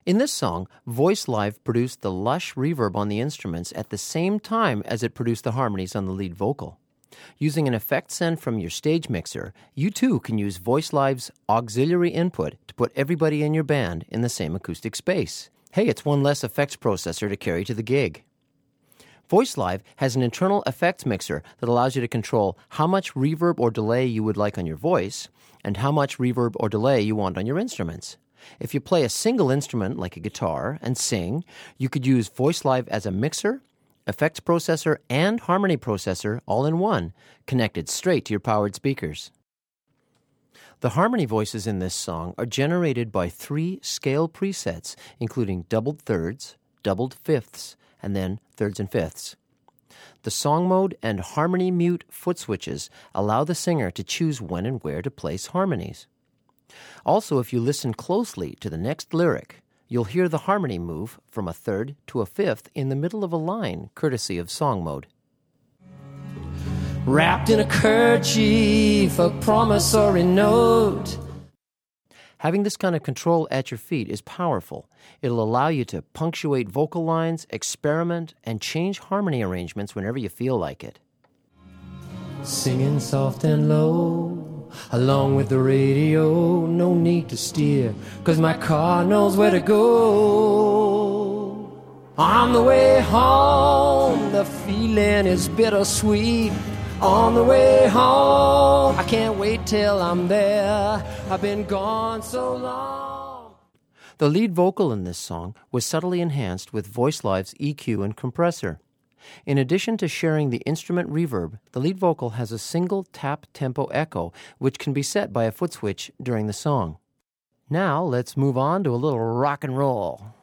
In this song, Voice Live produced the lush reverb on the instruments at the same time as it produced the harmonies on the lead vocal. Using an effect send from your stage mixer, you too can use Voice Live's auxiliary input to put everybody in your band in the same acoustic space. Hey, it's one less effects processor to carry to the gig. Voice Live has an internal effects mixer that allows you to control how much reverb or delay you would like on your voice and how much reverb or delay you want on your instruments. If you play a single instrument like a guitar and sing, you could use Voice Live as a mixer, effects processor, and harmony processor all in one, connected straight to your powered speakers. The harmony voices in this song are generated by 3 scale presets, including doubled thirds, doubled fifths, and then thirds and fifths. The song mode and harmony mute foot switches allow the singer to choose when and where to place harmonies. Also, if you listen closely to the next lyric, you'll hear the harmony move from a third to a fifth in the middle of a line, courtesy of song mode. Wrapped in a kerchief, a promissory note. Having this kind of control at your feet is powerful. It'll allow you to punctuate vocal lines, experiment, and change harmony arrangements whenever you feel like it. Singing soft and low, along with the radio, no need to steer, 'cause my car knows where to go. On the way home, the feeling is bittersweet. On the way home, I can't wait till I'm there. I've been gone so long. The lead vocal in this song was subtly enhanced with Voice Live's EQ and compressor. In addition to sharing the instrument reverb, the lead vocal has a single tap tempo echo, which can be set by a foot switch during the song. Now let's move on to a little rock and roll.